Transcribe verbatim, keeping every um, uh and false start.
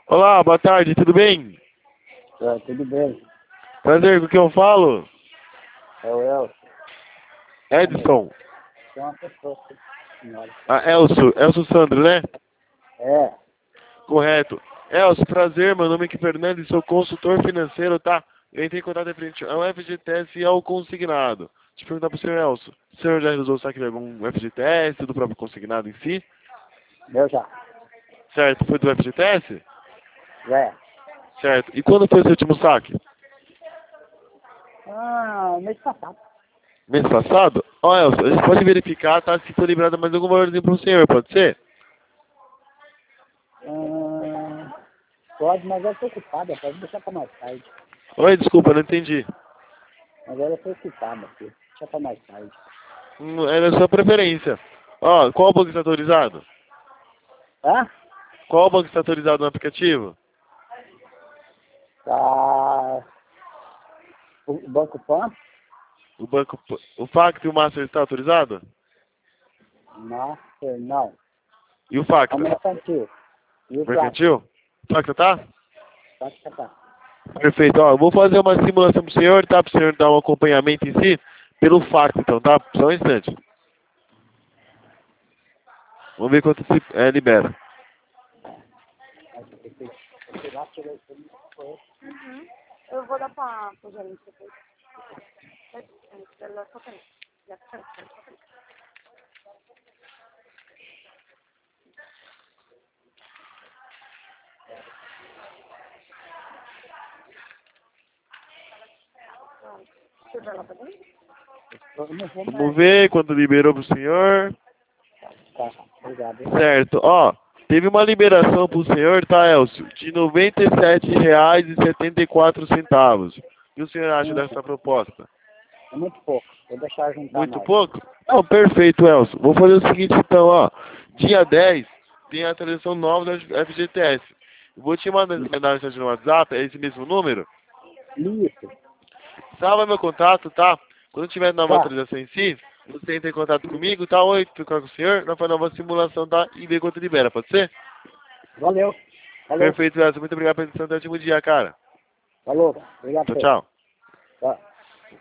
Olá, boa tarde, tudo bem? Tá, tudo bem. Prazer, com quem eu falo? É o Elcio. Edson. Tem uma pessoa aqui, senhora. Ah, Elcio, Elcio Sandro, né? É, Correto. Elcio, prazer, meu nome é Kiko Fernandes, sou consultor financeiro, tá? Eu entrei em contato referente ao F G T S e ao consignado. Deixa eu perguntar pro senhor Elcio, o senhor já resolveu saque de algum F G T S, do próprio consignado em si? meu já. Certo, foi do F G T S? Já é. Certo. E quando foi o seu último saque? Ah, mês passado. Mês passado? Ó, Elcio, a gente pode verificar, tá? Se for liberado mais algum valorzinho pro senhor, pode ser? Ah, pode, mas eu estou ocupada. Pode deixar para mais tarde. Oi, desculpa, não entendi. Agora eu estou ocupada aqui. Deixa para mais tarde. Hum, Era a sua preferência. Ó, qual banco está autorizado? Hã? Qual banco está autorizado no aplicativo? Tá. O Banco Pan? O banco, o Facto e o Master está autorizado? Master, não. E o É o Facta? mercantil. E o Plástico? Mercantil? Facta tá? Plástico tá. Perfeito. Ó, eu vou fazer uma simulação pro senhor, tá? Pro senhor dar um acompanhamento em si pelo Facta, então, tá? Só um instante. Vamos ver quanto se é, libera. Uhum. Eu vou dar pra, pro gerente depois. Ela só tem. Já tem. Deixa eu ver lá pra dentro. Eu não vou mais. Vamos ver quanto liberou pro senhor. Tá, obrigado. hein? Certo. Ó, teve uma liberação pro senhor, tá, Elcio? De noventa e sete reais e setenta e quatro centavos. O que o senhor acha dessa proposta? É muito pouco. Vou deixar juntar Muito mais. pouco? Não, perfeito, Elcio. Vou fazer o seguinte então, ó. Dia dez tem a atualização nova da F G T S. Eu vou te mandar mandar mensagem no WhatsApp, é esse mesmo número. Isso. Salva meu contato, tá? Quando tiver nova Tá. atualização em si, você entra em contato comigo, tá? Oi, tô com o senhor, nós fazemos nova simulação, tá? E ver quanto libera, pode ser? Valeu. Falou. Perfeito, Elcio. Muito obrigado pela atenção. Até o último dia, cara. Falou. Obrigado. Tchau, Pedro. tchau. Tá.